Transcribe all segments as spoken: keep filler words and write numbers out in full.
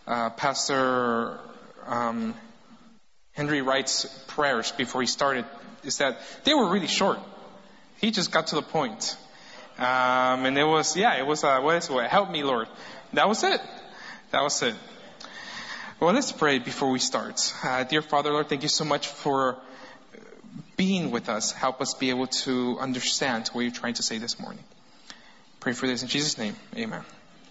uh, Pastor um, Henry Wright's prayers before he started is that they were really short. He just got to the point. Um, and it was, yeah, it was, uh, what is it? Help me, Lord. That was it. That was it. Well, let's pray before we start. Uh, dear Father, Lord, thank you so much for being with us. Help us be able to understand what you're trying to say this morning. Pray for this in Jesus' name. Amen.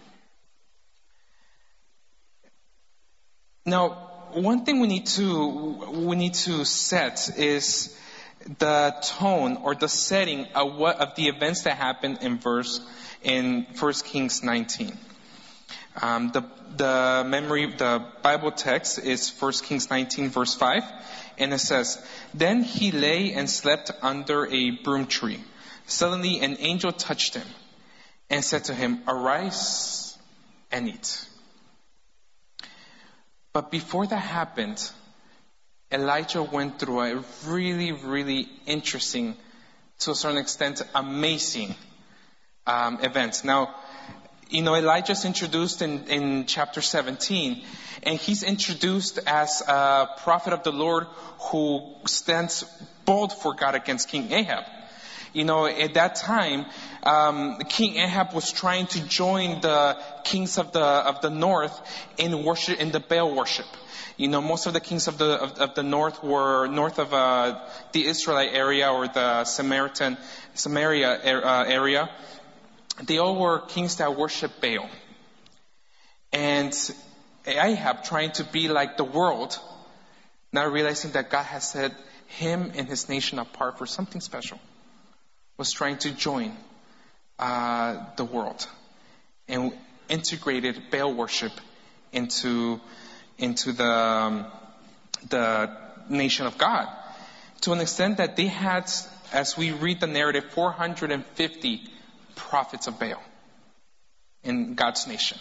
Now, one thing we need to we need to set is the tone or the setting of what of the events that happened in verse in First Kings nineteen. Um, the the memory the Bible text is First Kings nineteen verse five, and it says, "Then he lay and slept under a broom tree. Suddenly an angel touched him and said to him, 'Arise and eat.'" But before that happened, Elijah went through a really, really interesting, to a certain extent, amazing um, event. Now, you know, Elijah's introduced in, in chapter seventeen, and he's introduced as a prophet of the Lord who stands bold for God against King Ahab. You know, at that time, um, King Ahab was trying to join the kings of the of the north in worship, in the Baal worship. You know, most of the kings of the of, of the north were north of uh, the Israelite area or the Samaritan Samaria uh, area. They all were kings that worshiped Baal. And Ahab, trying to be like the world, not realizing that God has set him and his nation apart for something special, was trying to join uh, the world and integrated Baal worship into into the um, the nation of God, to an extent that they had, as we read the narrative, four hundred fifty prophets of Baal in God's nation.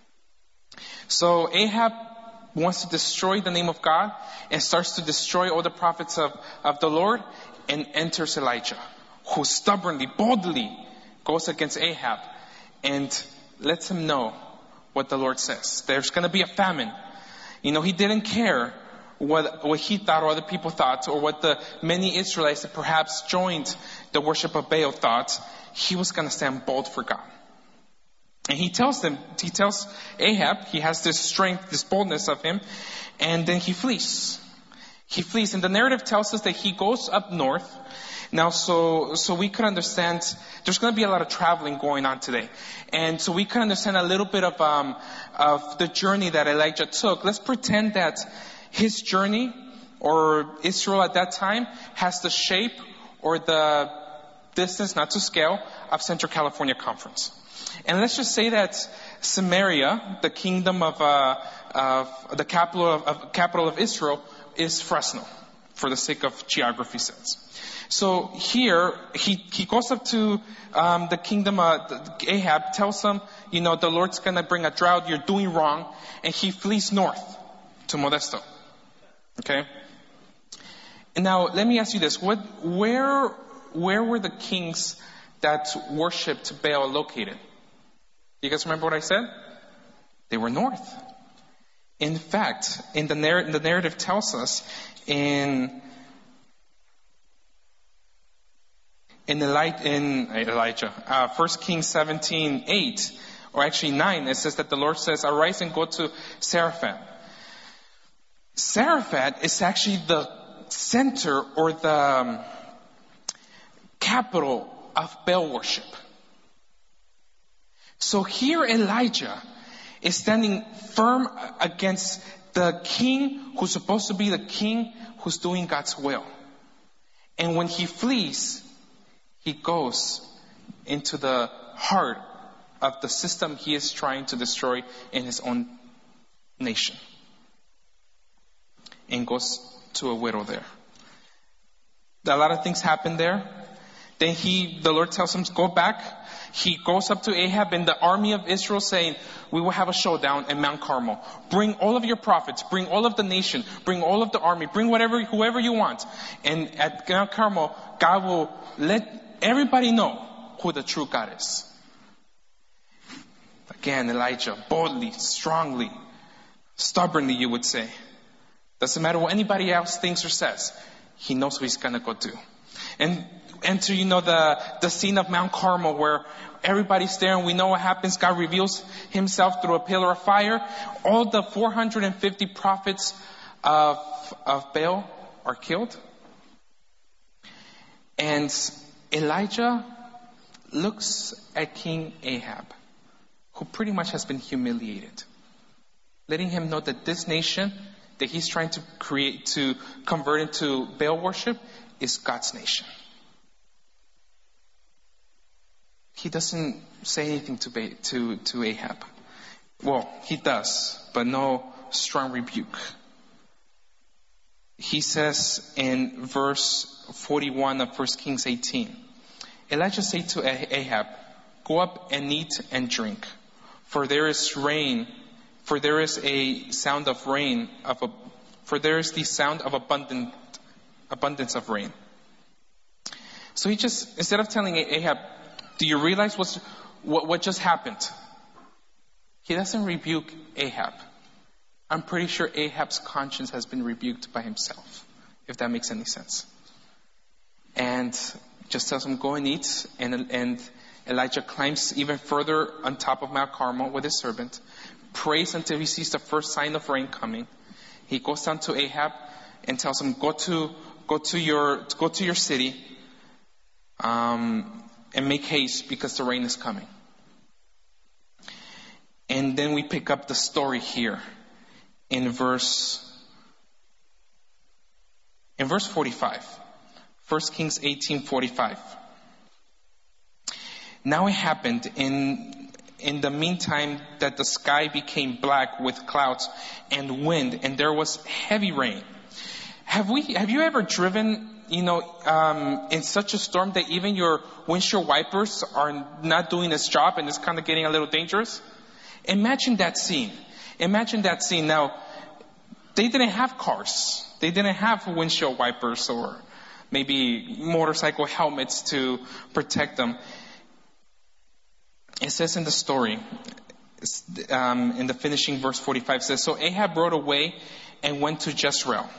So Ahab wants to destroy the name of God and starts to destroy all the prophets of, of the Lord, and enters Elijah, who stubbornly, boldly goes against Ahab and lets him know what the Lord says. There's going to be a famine. You know, he didn't care what, what he thought or other people thought, or what the many Israelites that perhaps joined the worship of Baal thought. He was going to stand bold for God. And he tells them, he tells Ahab, he has this strength, this boldness of him, and then he flees. He flees, and the narrative tells us that he goes up north. Now, so so we could understand, there's going to be a lot of traveling going on today. And so we could understand a little bit of um of the journey that Elijah took. Let's pretend that his journey, or Israel at that time, has the shape or the distance, not to scale, of Central California Conference. And let's just say that Samaria, the kingdom of, uh, of the capital of, of capital of Israel, is Fresno, for the sake of geography sense. So here, he, he goes up to um, the kingdom, uh, Ahab, tells him, you know, the Lord's going to bring a drought, you're doing wrong, and he flees north to Modesto. Okay? And now, let me ask you this. What, where, where were the kings that worshipped Baal located? You guys remember what I said? They were north. In fact, in the, narr- the narrative tells us in in, Eli- in Elijah, uh, First Kings seventeen eight, or actually nine, it says that the Lord says, "Arise and go to Zarephath." Zarephath is actually the center or the um, capital of Baal worship. So here Elijah is standing firm against the king who's supposed to be the king who's doing God's will. And when he flees, he goes into the heart of the system he is trying to destroy in his own nation. And goes to a widow there. A lot of things happen there. Then he, the Lord tells him to go back. He goes up to Ahab and the army of Israel, saying, "We will have a showdown at Mount Carmel. Bring all of your prophets, bring all of the nation, bring all of the army, bring whatever, whoever you want. And at Mount Carmel, God will let everybody know who the true God is." Again, Elijah boldly, strongly Stubbornly, you would say. Doesn't matter what anybody else thinks or says. He knows what he's going to go do. And enter, you know, the, the scene of Mount Carmel where everybody's there and we know what happens. God reveals himself through a pillar of fire. All the four hundred fifty prophets of, of Baal are killed. And Elijah looks at King Ahab, who pretty much has been humiliated, letting him know that this nation that he's trying to create, to convert into Baal worship, is God's nation. He doesn't say anything to, ba- to, to Ahab. Well, he does, but no strong rebuke. He says in verse forty-one of First Kings eighteen, Elijah said to Ahab, "Go up and eat and drink, for there is rain, for there is a sound of rain, of a, for there is the sound of abundant, abundance of rain." So he just, instead of telling Ahab, "Do you realize what's, what, what just happened?" He doesn't rebuke Ahab. I'm pretty sure Ahab's conscience has been rebuked by himself, if that makes any sense. And just tells him, "Go and eat." And, and Elijah climbs even further on top of Mount Carmel with his servant, prays until he sees the first sign of rain coming. He goes down to Ahab and tells him, "Go to go to your go to your city, um, and make haste because the rain is coming." And then we pick up the story here in verse in verse forty-five. First Kings eighteen forty-five. Now it happened in in the meantime that the sky became black with clouds and wind, and there was heavy rain. Have we have you ever driven, you know, um, in such a storm that even your windshield wipers are not doing its job and it's kind of getting a little dangerous? Imagine that scene. Imagine that scene. Now, they didn't have cars. They didn't have windshield wipers or maybe motorcycle helmets to protect them. It says in the story, um, in the finishing verse forty-five, says, "So Ahab rode away and went to Jezreel.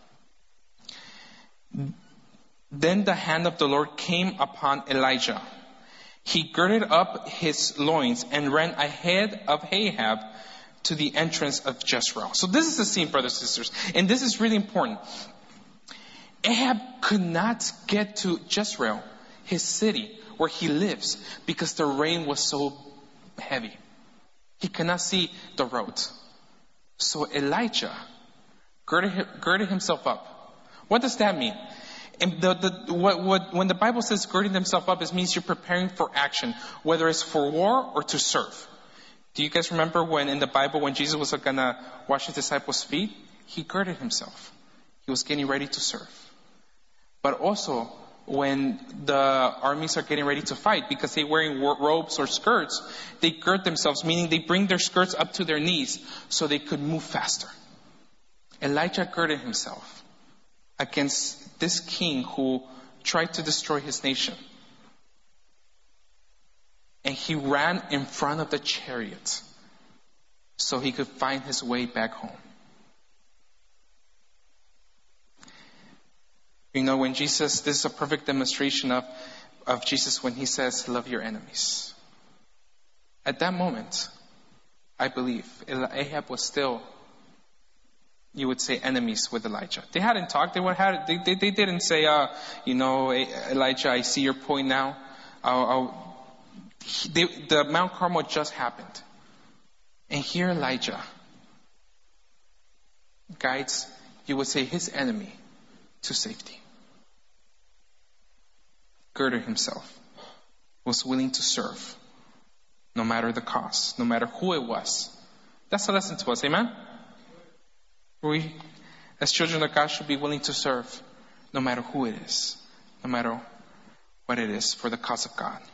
Then the hand of the Lord came upon Elijah. He girded up his loins and ran ahead of Ahab to the entrance of Jezreel." So this is the scene, brothers and sisters. And this is really important. Ahab could not get to Jezreel, his city, where he lives, because the rain was so heavy. He could not see the road. So Elijah girded, girded himself up. What does that mean? And the, the, what, what, when the Bible says girding himself up, it means you're preparing for action, whether it's for war or to serve. Do you guys remember when in the Bible, when Jesus was going to wash his disciples' feet? He girded himself. He was getting ready to serve. But also, when the armies are getting ready to fight, because they're wearing robes or skirts, they gird themselves, meaning they bring their skirts up to their knees so they could move faster. Elijah girded himself against this king who tried to destroy his nation. And he ran in front of the chariot so he could find his way back home. You know, when Jesus, this is a perfect demonstration of, of Jesus when he says, "Love your enemies." At that moment, I believe Ahab was still, you would say, enemies with Elijah. They hadn't talked. They were had. They they, they didn't say, uh, you know, "Elijah, I see your point now." I'll, I'll, they, the Mount Carmel just happened, and here Elijah guides, you would say, his enemy to safety. Girded himself, was willing to serve, no matter the cost, no matter who it was. That's a lesson to us. Amen. We, as children of God, should be willing to serve no matter who it is, no matter what it is, for the cause of God.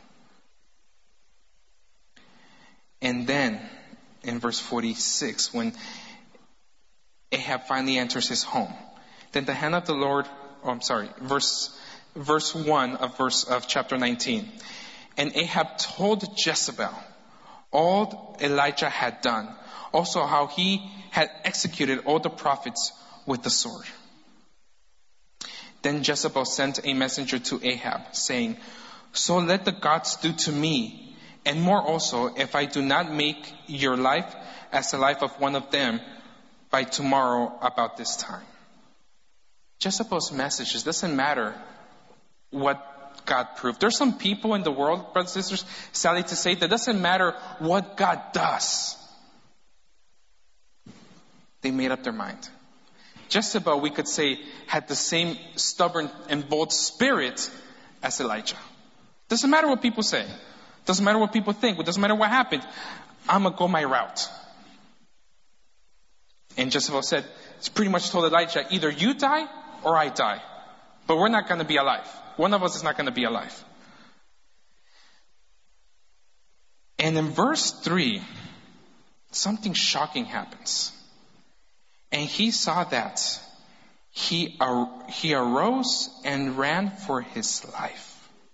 And then, in verse forty-six, when Ahab finally enters his home, then the hand of the Lord, oh, I'm sorry, verse, verse one of verse, of chapter nineteen. And Ahab told Jezebel all Elijah had done, also how he had executed all the prophets with the sword. Then Jezebel sent a messenger to Ahab, saying, "So let the gods do to me, and more also, if I do not make your life as the life of one of them by tomorrow about this time." Jezebel's message is, doesn't matter what God proved. There's some people in the world, brothers and sisters, sadly to say, that doesn't matter what God does. They made up their mind. Jezebel, we could say, had the same stubborn and bold spirit as Elijah. Doesn't matter what people say. Doesn't matter what people think. It doesn't matter what happened. I'm going to go my route. And Jezebel said, it's pretty much told Elijah, either you die or I die. But we're not going to be alive. One of us is not going to be alive. And in verse three, something shocking happens. And he saw that. He, ar- he arose and ran for his life.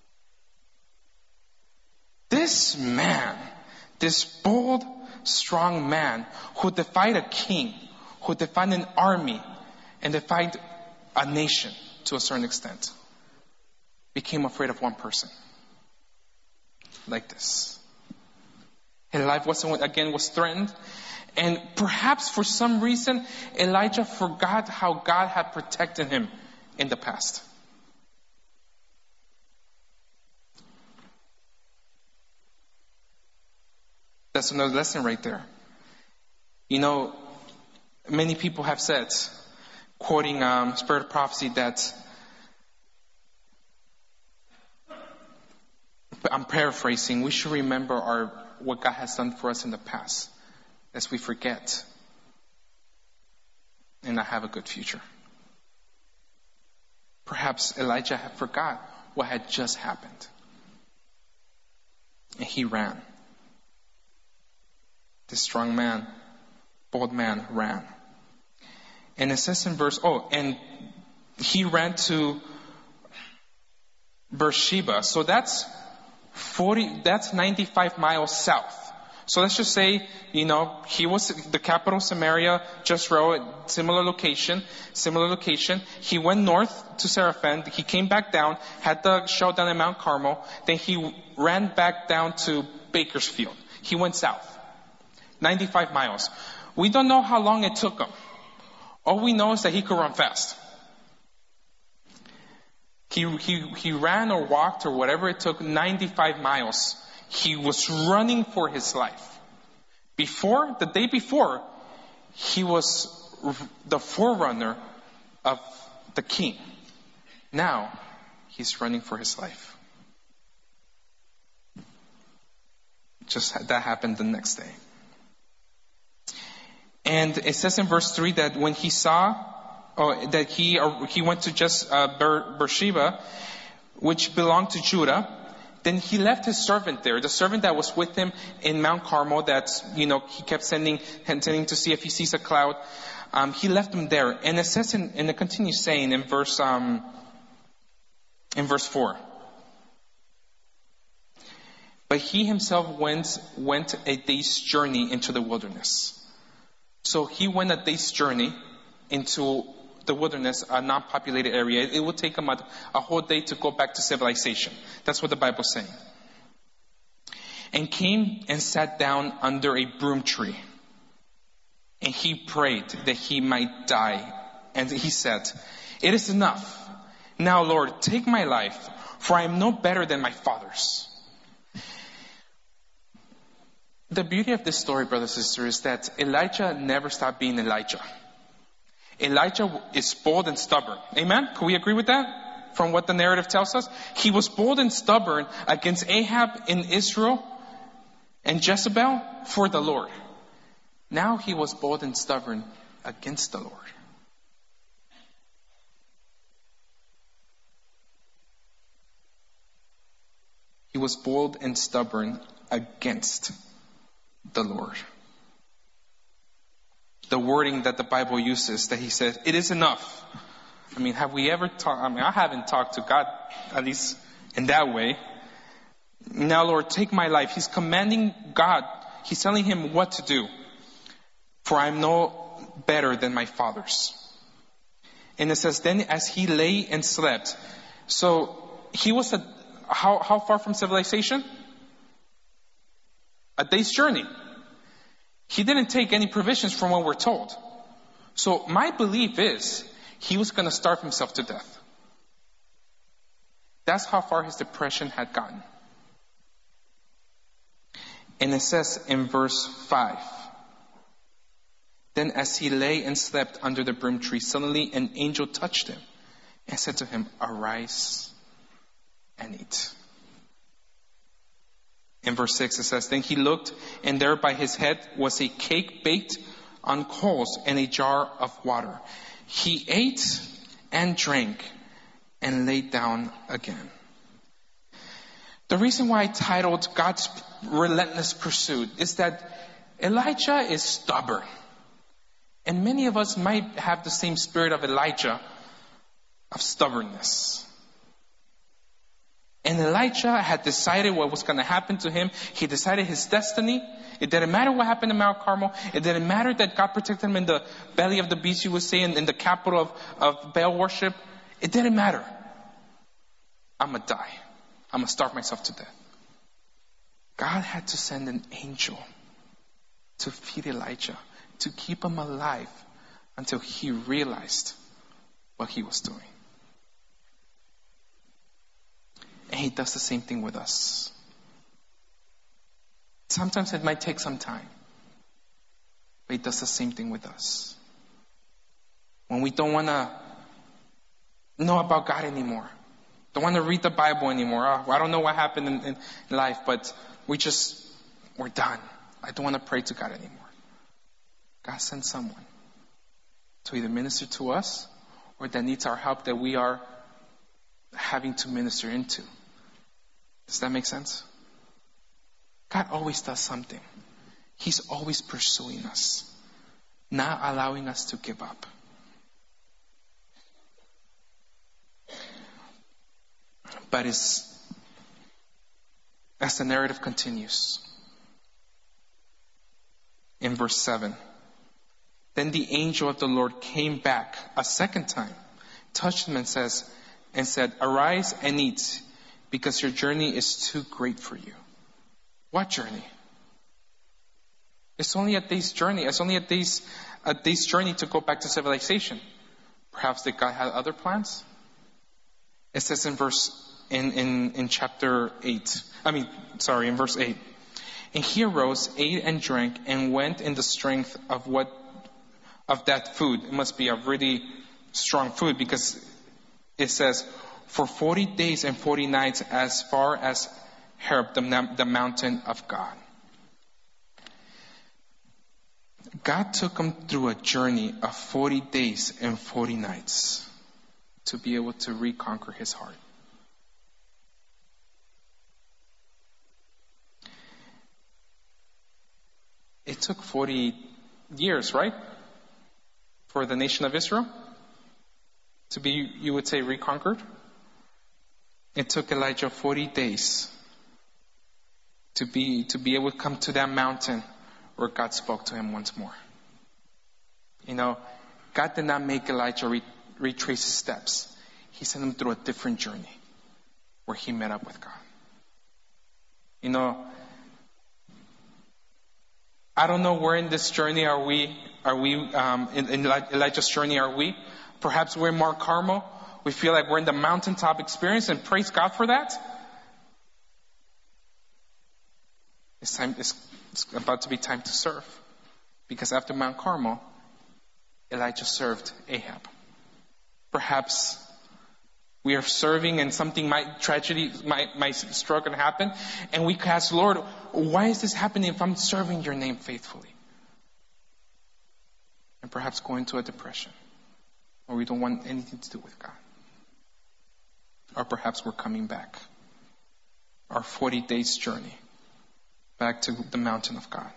This man, this bold, strong man who defied a king, who defied an army, and defied a nation to a certain extent, became afraid of one person. Like this. His life wasn't, again, was threatened. And perhaps for some reason, Elijah forgot how God had protected him in the past. That's another lesson right there. You know, many people have said, quoting um, Spirit of Prophecy, that, I'm paraphrasing, we should remember our what God has done for us in the past, lest we forget and not have a good future. Perhaps Elijah had forgot what had just happened. And he ran. This strong man, bold man, ran. And it says in verse, oh, and he ran to Beersheba. So that's forty, that's ninety-five miles south. So let's just say, you know, he was the capital, Samaria, just row, similar location, similar location. He went north to Saraphan. He came back down, had the showdown at Mount Carmel. Then he ran back down to Bakersfield. He went south. ninety-five miles. We don't know how long it took him. All we know is that he could run fast. He, he, he ran or walked or whatever it took, ninety-five miles. He was running for his life. Before, the day before, he was the forerunner of the king. Now, he's running for his life. Just that happened the next day. And it says in verse three that when he saw, oh, that he uh, he went to just uh, Ber- Beersheba, which belonged to Judah. Then he left his servant there, the servant that was with him in Mount Carmel. That you know he kept sending and sending to see if he sees a cloud. Um, he left him there, and it says, in, and it continues saying in verse um, in verse four. But he himself went went a day's journey into the wilderness. So he went a day's journey into the wilderness, a non-populated area. It would take him a, a whole day to go back to civilization. That's what the Bible's saying. And came and sat down under a broom tree. And he prayed that he might die. And he said, "It is enough. Now, Lord, take my life, for I am no better than my fathers." The beauty of this story, brothers and sisters, is that Elijah never stopped being Elijah. Elijah is bold and stubborn. Amen? Can we agree with that? From what the narrative tells us? He was bold and stubborn against Ahab in Israel and Jezebel for the Lord. Now he was bold and stubborn against the Lord. He was bold and stubborn against the Lord. The wording that the Bible uses, that he says, "It is enough." I mean, have we ever talked, I mean, I haven't talked to God, at least in that way. "Now, Lord, take my life." He's commanding God He's telling him what to do. For I am no better than my fathers. And it says, then as he lay and slept. So he was a, how, how far from civilization? A day's journey. He didn't take any provisions from what we're told. So my belief is he was going to starve himself to death. That's how far his depression had gotten. And it says in verse five, then as he lay and slept under the broom tree, suddenly an angel touched him and said to him, arise and eat. In verse six it says, then he looked, and there by his head was a cake baked on coals and a jar of water. He ate and drank and laid down again. The reason why I titled God's Relentless Pursuit is that Elijah is stubborn. And many of us might have the same spirit of Elijah, of stubbornness. And Elijah had decided what was going to happen to him. He decided his destiny. It didn't matter what happened in Mount Carmel. It didn't matter that God protected him in the belly of the beast, you would say, in, in the capital of, of Baal worship. It didn't matter. I'm going to die. I'm going to starve myself to death. God had to send an angel to feed Elijah, to keep him alive until he realized what he was doing. And he does the same thing with us. Sometimes it might take some time, but he does the same thing with us. When we don't want to know about God anymore, don't want to read the Bible anymore. Oh, I don't know what happened in, in life, but we just, we're done. I don't want to pray to God anymore. God sends someone to either minister to us or that needs our help that we are having to minister into. Does that make sense? God always does something. He's always pursuing us, not allowing us to give up. But it's, as the narrative continues, in verse seven, then the angel of the Lord came back a second time, touched him and says, and said, arise and eat, because your journey is too great for you. What journey? It's only a day's journey. It's only a day's, a day's journey to go back to civilization. Perhaps that God had other plans? It says in verse, in, in, in chapter eight, I mean, sorry, in verse eight. And he arose, ate and drank, and went in the strength of what, of that food. It must be a really strong food, because it says, for forty days and forty nights as far as Horeb, the, the mountain of God. God took him through a journey of forty days and forty nights to be able to reconquer his heart. It took forty years, right? For the nation of Israel to be, you would say, reconquered. It took Elijah forty days to be, to be able to come to that mountain where God spoke to him once more. You know, God did not make Elijah re- retrace his steps. He sent him through a different journey where he met up with God. You know, I don't know where in this journey are we, are we, um, in, in Elijah's journey are we? Perhaps we're in Mount Carmel. We feel like we're in the mountaintop experience, and praise God for that. It's time, it's, it's about to be time to serve. Because after Mount Carmel, Elijah served Ahab. Perhaps we are serving and something might, tragedy might, might struggle and happen. And we ask, Lord, why is this happening if I'm serving your name faithfully? And perhaps go into a depression, or we don't want anything to do with God. Or perhaps we're coming back. Our forty days journey back to the mountain of God.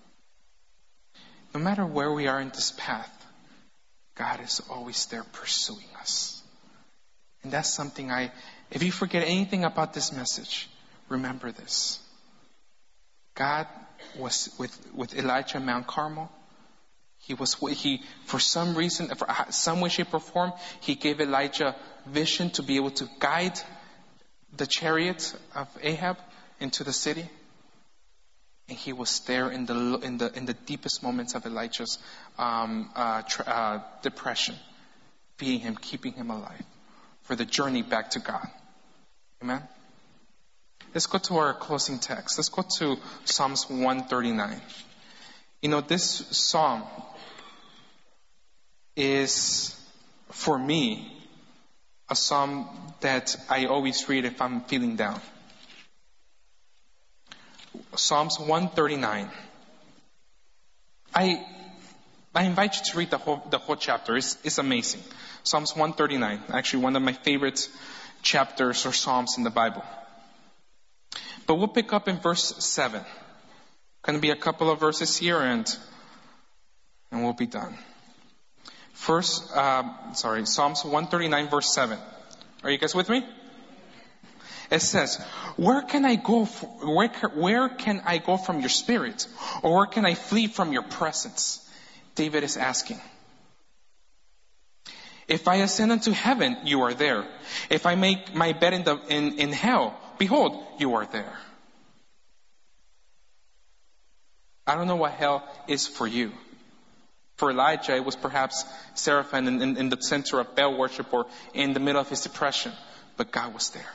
No matter where we are in this path, God is always there pursuing us. And that's something I, if you forget anything about this message, remember this. God was with, with Elijah at Mount Carmel. He was, he, for some reason, for some way, shape, or form, he gave Elijah vision to be able to guide the chariot of Ahab into the city. And he was there in the in the in the deepest moments of Elijah's um, uh, tra- uh, depression, feeding him, keeping him alive, for the journey back to God. Amen. Let's go to our closing text. Let's go to Psalms one thirty-nine. You know, this psalm is, for me, a psalm that I always read if I'm feeling down. Psalms one thirty-nine. I I invite you to read the whole the whole chapter. It's, it's amazing. Psalms one thirty-nine, actually one of my favorite chapters or psalms in the Bible. But we'll pick up in verse seven. Going to be a couple of verses here, and and we'll be done. First, uh, sorry, Psalms one thirty-nine, verse seven. Are you guys with me? It says, "Where can I go? For, where where can I go from your spirit, or where can I flee from your presence?" David is asking. "If I ascend into heaven, you are there. If I make my bed in the in, in hell, behold, you are there." I don't know what hell is for you. For Elijah, it was perhaps Seraphim in, in, in the center of Baal worship or in the middle of his depression. But God was there.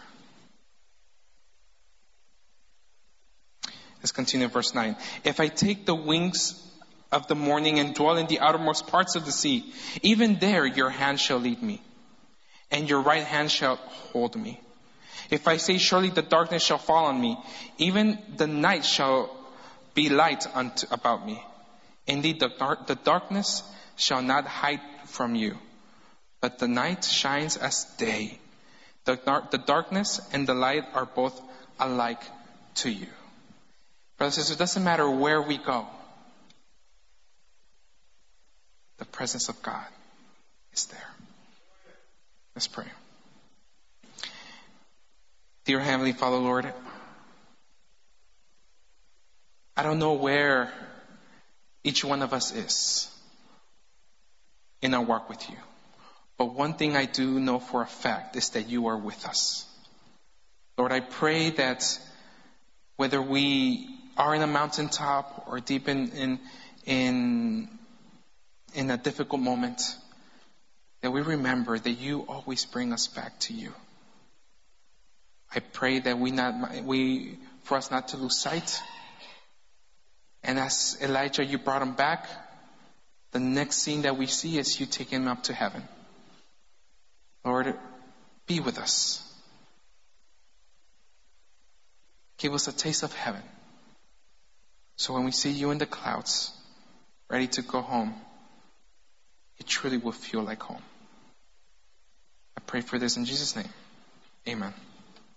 Let's continue verse nine. "If I take the wings of the morning and dwell in the outermost parts of the sea, even there your hand shall lead me, and your right hand shall hold me. If I say, surely the darkness shall fall on me, even the night shall be light unto, about me. Indeed, the, dark, the darkness shall not hide from you, but the night shines as day. The, dark, the darkness and the light are both alike to you." Brothers and sisters, it doesn't matter where we go. The presence of God is there. Let's pray. Dear Heavenly Father, Lord, I don't know where each one of us is in our walk with you. But one thing I do know for a fact is that you are with us. Lord, I pray that whether we are in a mountaintop or deep in, in, in, in a difficult moment, that we remember that you always bring us back to you. I pray that we not, we, for us not to lose sight. And as Elijah, you brought him back, the next scene that we see is you taking him up to heaven. Lord, be with us. Give us a taste of heaven. So when we see you in the clouds, ready to go home, it truly will feel like home. I pray for this in Jesus' name. Amen.